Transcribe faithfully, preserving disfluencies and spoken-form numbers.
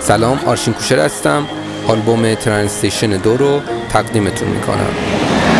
سلام، آرشین کوشر هستم. آلبوم ترانزیشن دو رو تقدیمتون میکنم.